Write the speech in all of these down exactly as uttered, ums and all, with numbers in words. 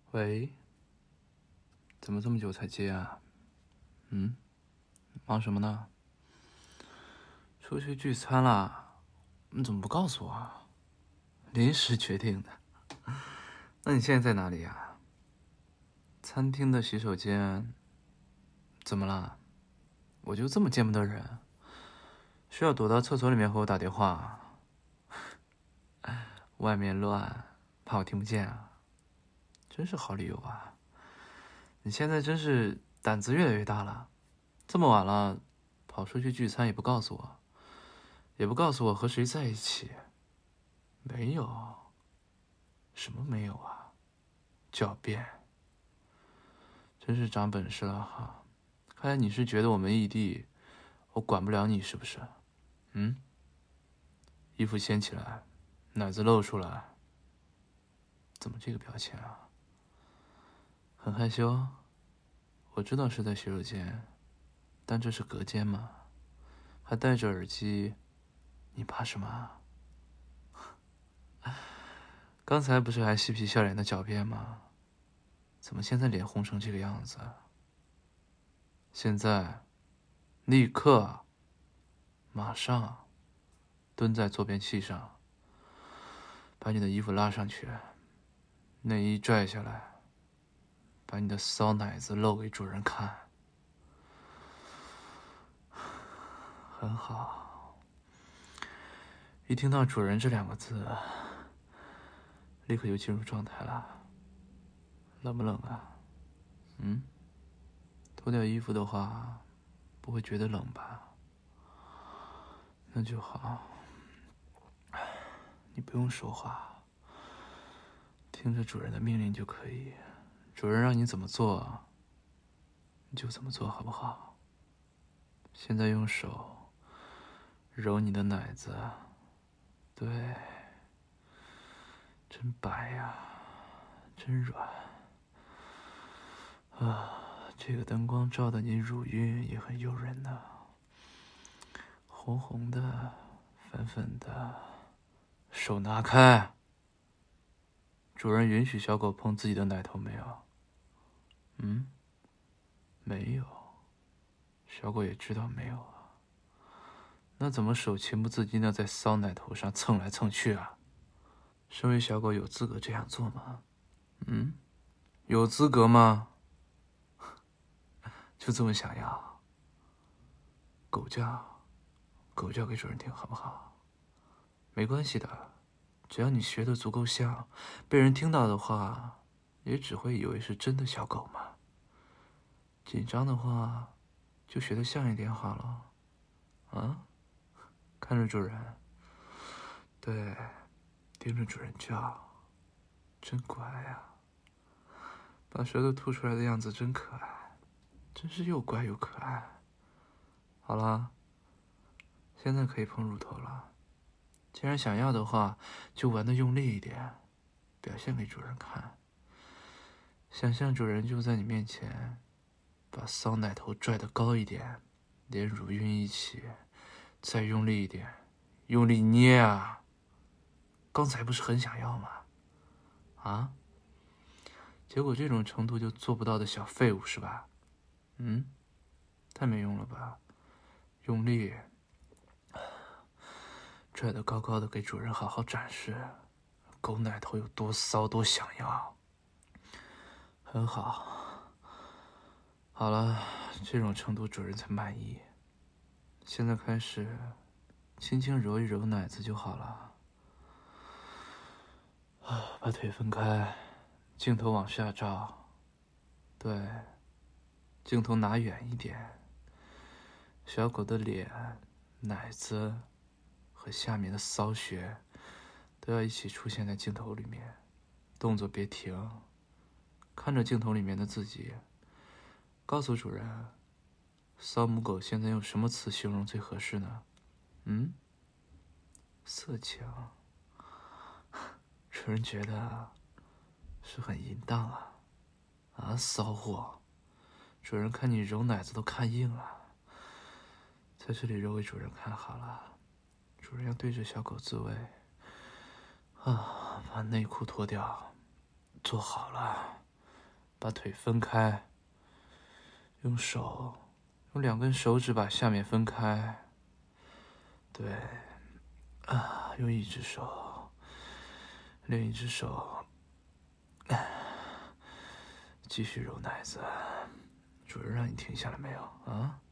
喂，怎么这么久才接啊？嗯，忙什么呢？出去聚餐啦？你怎么不告诉我啊？临时决定的。那你现在在哪里呀？餐厅的洗手间。怎么了？我就这么见不得人，需要躲到厕所里面和我打电话？外面乱，怕我听不见啊？真是好理由啊！你现在真是胆子越来越大了，这么晚了，跑出去聚餐也不告诉我，也不告诉我和谁在一起。没有，什么没有啊？狡辩，真是长本事了哈！看来你是觉得我们异地，我管不了你是不是？嗯？衣服掀起来，奶子露出来，怎么这个表情啊？很害羞？我知道是在洗手间，但这是隔间嘛，还戴着耳机，你怕什么啊？刚才不是还嬉皮笑脸的狡辩吗？怎么现在脸红成这个样子？现在，立刻，马上，蹲在坐便器上，把你的衣服拉上去，内衣拽下来，把你的骚奶子露给主人看。很好。一听到主人这两个字，立刻就进入状态了。冷不冷啊？嗯？脱掉衣服的话，不会觉得冷吧？那就好。你不用说话，听着主人的命令就可以。主人让你怎么做，你就怎么做，好不好？现在用手揉你的奶子，对，真白呀，真软。啊，这个灯光照得你乳晕也很诱人呢，红红的，粉粉的。手拿开。主人允许小狗碰自己的奶头没有？嗯，没有。小狗也知道没有啊。那怎么手情不自禁的在骚奶头上蹭来蹭去啊？身为小狗有资格这样做吗？嗯，有资格吗？就这么想要？狗叫，狗叫给主人听好不好？没关系的，只要你学得足够像，被人听到的话，也只会以为是真的小狗嘛。紧张的话，就学得像一点好了。啊，看着主人，对，盯着主人叫，真乖呀！把舌头吐出来的样子真可爱，真是又乖又可爱。好了，现在可以碰乳头了。既然想要的话，就玩得用力一点，表现给主人看。想象主人就在你面前，把骚奶头拽得高一点，连乳晕一起，再用力一点，用力捏啊！刚才不是很想要吗？啊？结果这种程度就做不到的小废物是吧？嗯？太没用了吧？用力，拽得高高的，给主人好好展示狗奶头有多骚，多想要。很好。好了，这种程度主人才满意。现在开始，轻轻揉一揉奶子就好了。啊，把腿分开，镜头往下照。对，镜头拿远一点。小狗的脸、奶子和下面的骚穴都要一起出现在镜头里面，动作别停。看着镜头里面的自己，告诉主人，骚母狗现在用什么词形容最合适呢？嗯？色情。主人觉得是很淫荡啊。啊，骚货！主人看你揉奶子都看硬了。在这里揉给主人看好了。主人要对着小狗自慰。啊，把内裤脱掉，坐好了。 把腿分开，用手，用两根手指把下面分开。对，啊，用一只手，另一只手，继续揉奶子。主人让你停下来没有啊？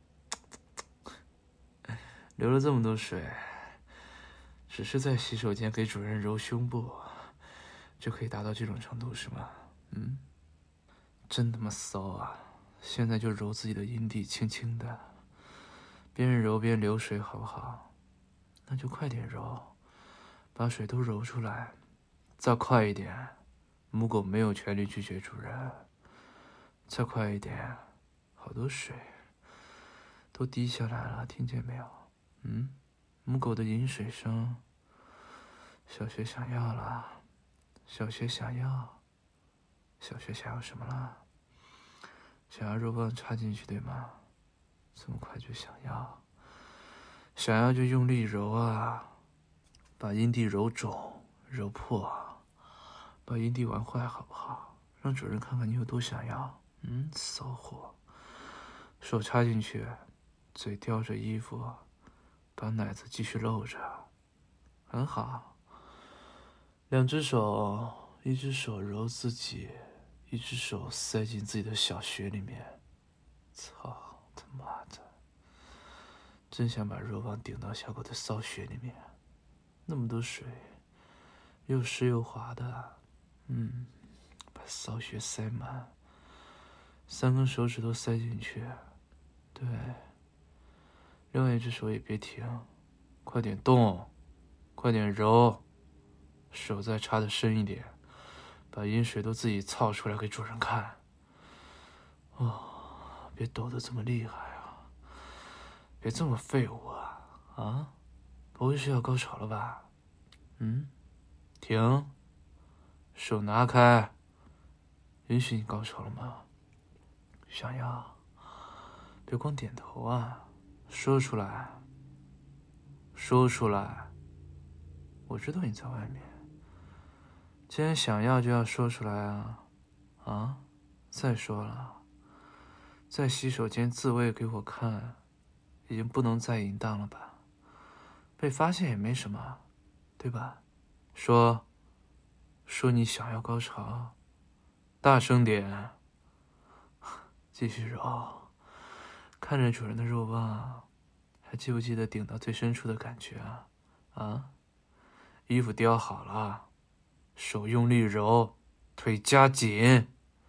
流了这么多水，只是在洗手间给主人揉胸部，就可以达到这种程度是吗？嗯，真他妈骚啊！现在就揉自己的阴蒂，轻轻的，边揉边流水，好不好？那就快点揉，把水都揉出来，再快一点。母狗没有权利拒绝主人，再快一点，好多水都滴下来了，听见没有？嗯，母狗的饮水声。小学想要了，小学想要，小学想要什么了？想要肉棒插进去，对吗？这么快就想要？想要就用力揉啊，把阴蒂揉肿、揉破，把阴蒂玩坏，好不好？让主人看看你有多想要。嗯，骚货。手插进去，嘴叼着衣服，把奶子继续露着，很好。两只手，一只手揉自己，一只手塞进自己的小穴里面。操他妈的！真想把肉棒顶到小狗的骚穴里面，那么多水，又湿又滑的，嗯，把骚穴塞满，三根手指头塞进去，对，另外一只手也别停，快点动，快点揉，手再插得深一点，把阴水都自己操出来给主人看。哦，别抖得这么厉害啊！别这么废物啊！啊，不会是要高潮了吧？嗯，停，手拿开。允许你高潮了吗？想要？别光点头啊，说出来，说出来。我知道你在外面，既然想要就要说出来啊！啊，再说了，在洗手间自慰给我看，已经不能再淫荡了吧？被发现也没什么，对吧？说，说你想要高潮，大声点，继续揉，看着主人的肉棒，还记不记得顶到最深处的感觉啊？啊，衣服叼好了，手用力揉，腿夹紧。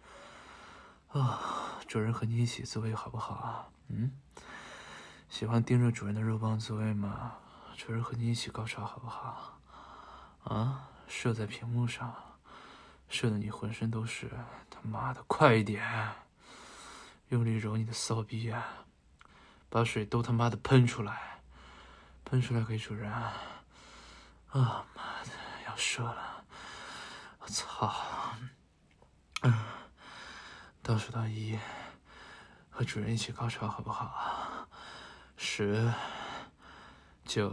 啊，主人和你一起自慰好不好啊？嗯，喜欢盯着主人的肉棒自慰吗？主人和你一起高潮好不好？啊，射在屏幕上，射得你浑身都是。他妈的，快一点！用力揉你的骚逼啊，把水都他妈的喷出来，喷出来给主人。啊，妈的，要射了！我操！嗯，倒数到一，和主人一起高潮好不好？十、九、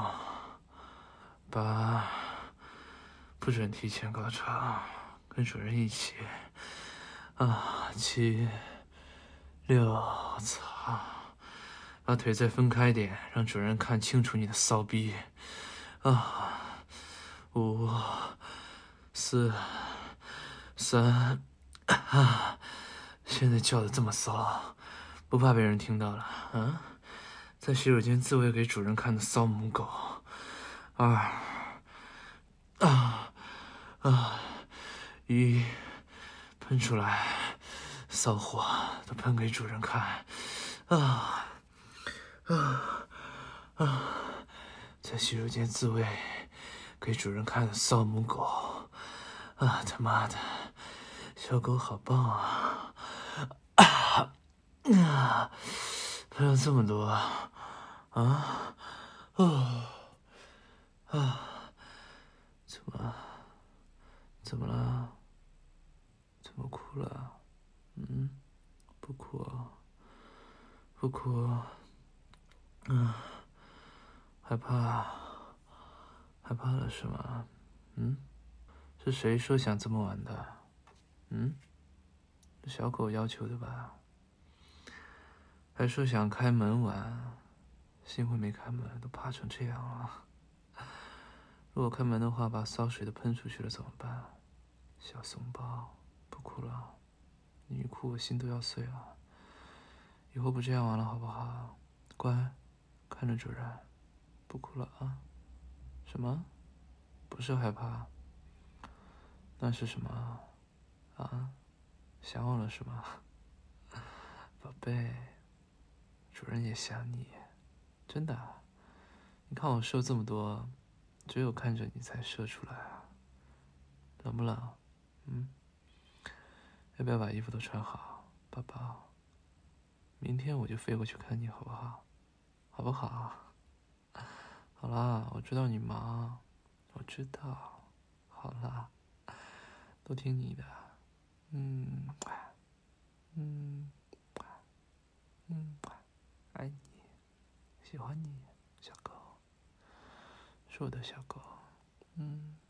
八，不准提前高潮，跟主人一起。啊，七、六，操！把腿再分开点，让主人看清楚你的骚逼。啊，五、四、三，啊！现在叫的这么骚，不怕被人听到了？啊，在洗手间自慰给主人看的骚母狗。二，啊，啊，一，喷出来，骚货都喷给主人看。啊，啊，啊！在洗手间自慰给主人看的骚母狗。啊，他妈的，小狗好棒啊！啊，啊，喷了这么多，啊，哦，啊，怎么，怎么了？怎么哭了？嗯，不哭啊，不哭。嗯，害怕，害怕了是吗？嗯，是谁说想这么晚的？嗯。 小狗要求的吧？还说想开门玩，幸亏没开门，都怕成这样了。如果开门的话，把骚水都喷出去了怎么办？小怂包，不哭了，你一哭我心都要碎了。以后不这样玩了好不好？乖，看着主人，不哭了啊。什么？不是害怕？那是什么？啊？想我了是吗？宝贝，主人也想你，真的。你看我瘦这么多，只有看着你才射出来啊。冷不冷？嗯？要不要把衣服都穿好，宝宝？明天我就飞过去看你好不好？好不好？好啦，我知道你忙，我知道。好啦，都听你的。嗯，嗯，嗯，爱你，喜欢你，小狗，是我的小狗。嗯。